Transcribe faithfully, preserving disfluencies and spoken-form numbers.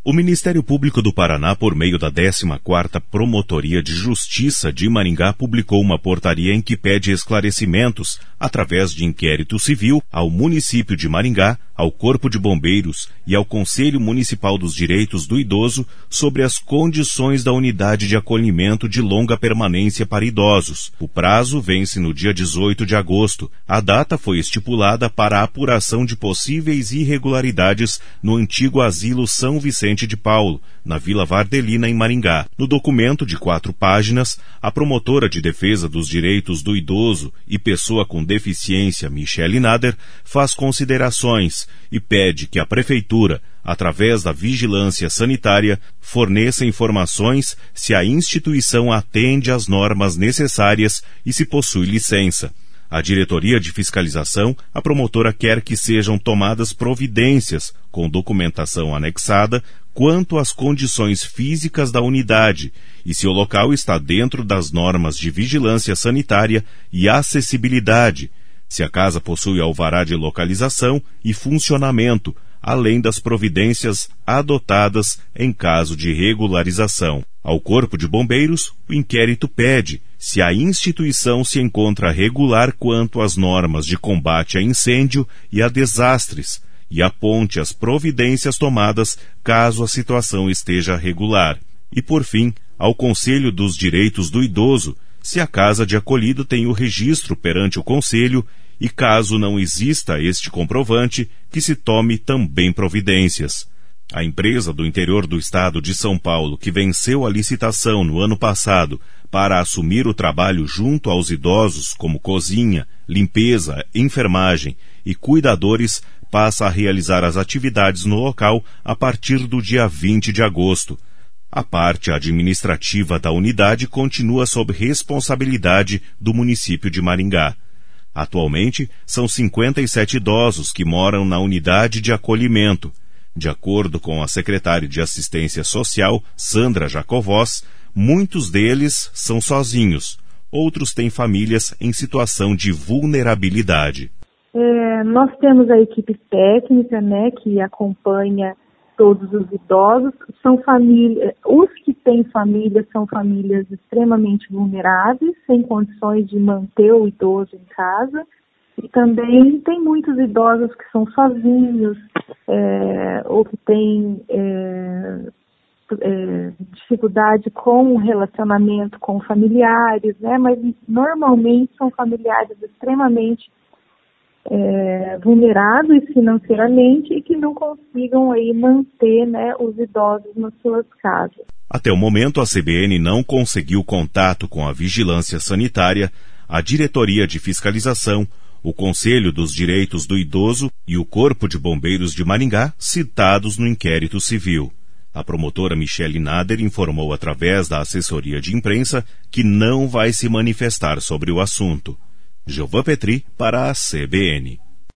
O Ministério Público do Paraná, por meio da décima quarta Promotoria de Justiça de Maringá, publicou uma portaria em que pede esclarecimentos, através de inquérito civil, ao município de Maringá, ao Corpo de Bombeiros e ao Conselho Municipal dos Direitos do Idoso sobre as condições da unidade de acolhimento de longa permanência para idosos. O prazo vence no dia dezoito de agosto. A data foi estipulada para a apuração de possíveis irregularidades no antigo Asilo São Vicente de Paulo, na Vila Vardelina, em Maringá. No documento de quatro páginas, a promotora de defesa dos direitos do idoso e pessoa com deficiência, Michele Nader, faz considerações e pede que a Prefeitura, através da vigilância sanitária, forneça informações se a instituição atende às normas necessárias e se possui licença. A diretoria de fiscalização, a promotora quer que sejam tomadas providências, com documentação anexada, quanto às condições físicas da unidade e se o local está dentro das normas de vigilância sanitária e acessibilidade, se a casa possui alvará de localização e funcionamento, além das providências adotadas em caso de regularização. Ao Corpo de Bombeiros, o inquérito pede se a instituição se encontra regular quanto às normas de combate a incêndio e a desastres, e aponte as providências tomadas caso a situação esteja regular. E, por fim, ao Conselho dos Direitos do Idoso, se a casa de acolhido tem o registro perante o Conselho e, caso não exista este comprovante, que se tome também providências. A empresa do interior do estado de São Paulo, que venceu a licitação no ano passado para assumir o trabalho junto aos idosos, como cozinha, limpeza, enfermagem e cuidadores, passa a realizar as atividades no local a partir do dia vinte de agosto. A parte administrativa da unidade continua sob responsabilidade do município de Maringá. Atualmente, são cinquenta e sete idosos que moram na unidade de acolhimento. De acordo com a secretária de Assistência Social, Sandra Jacovós, muitos deles são sozinhos, outros têm famílias em situação de vulnerabilidade. É, nós temos a equipe técnica, né, que acompanha todos os idosos. São famílias, os que têm família são famílias extremamente vulneráveis, sem condições de manter o idoso em casa. E também tem muitos idosos que são sozinhos, é, ou que têm é, é, dificuldade com o relacionamento com familiares, né? Mas normalmente são familiares extremamente é, vulneráveis financeiramente e que não consigam aí manter, né, os idosos nas suas casas. Até o momento, a C B N não conseguiu contato com a Vigilância Sanitária, a Diretoria de Fiscalização, o Conselho dos Direitos do Idoso e o Corpo de Bombeiros de Maringá, citados no inquérito civil. A promotora Michele Nader informou através da assessoria de imprensa que não vai se manifestar sobre o assunto. Gilvan Petri para a C B N.